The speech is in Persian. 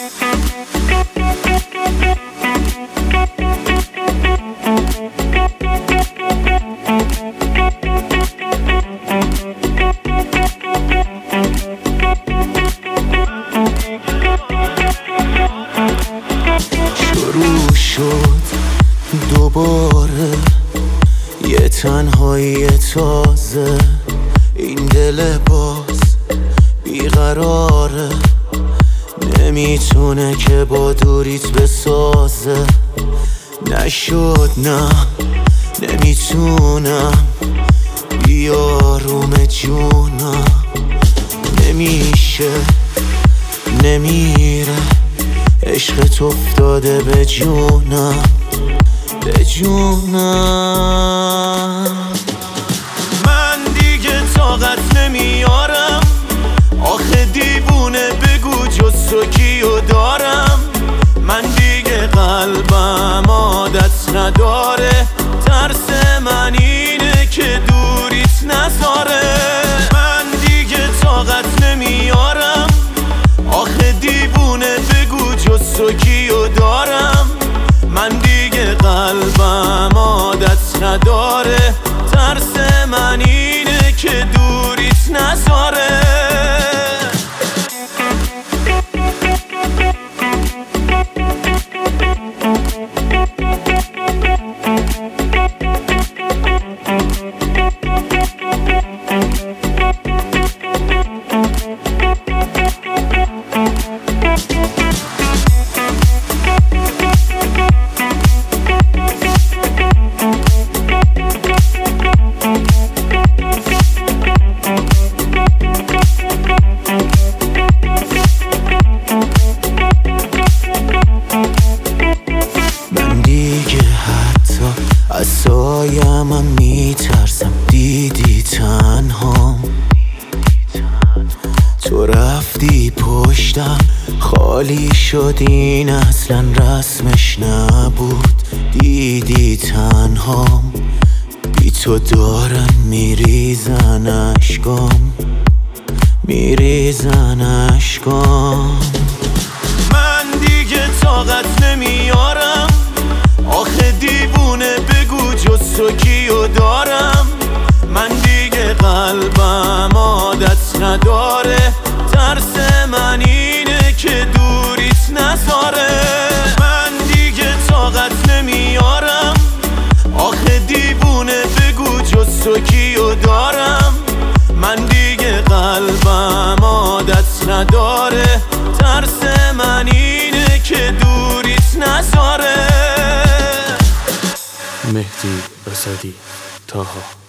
شروع شد دوباره یه تنهایی تازه، این دل باز بیقراره، نمیتونه که با دوریت بسازه. نشد نه نمیتونم بیاروم جونم، نمیشه نمیره عشقت افتاده به جونم به جونم. من دیگه طاقت نمیارم، آخه دیوونه بگو جز تو کیو دارم. من دیگه قلبم عادت نداره، ترس من اینه که دوریت نذاره. من دیگه طاقت نمیارم، آخه دیوونه بگو جز تو کیو دارم. من دیگه قلبم عادت نداره، ترس من اینه که دوریت نذاره. از سایم هم میترسم، دیدی تنهام، تو رفتی پشتم خالی شد، این اصلا رسمش نبود. دیدی تنهام، بی تو دارن میریزن اشکام میریزن اشکام. من دیگه طاقت نمیارم، آخه دیوونه بگو جز تو کیو دارم. من دیگه قلبم عادت نداره، ترس من اینه که دوریت نذاره. من دیگه طاقت نمیارم، آخه دیوونه بگو جز تو کیو دارم. من دیگه قلبم عادت نداره، ترس من اینه که دوریت نذاره. مهدی اسدی، طاها.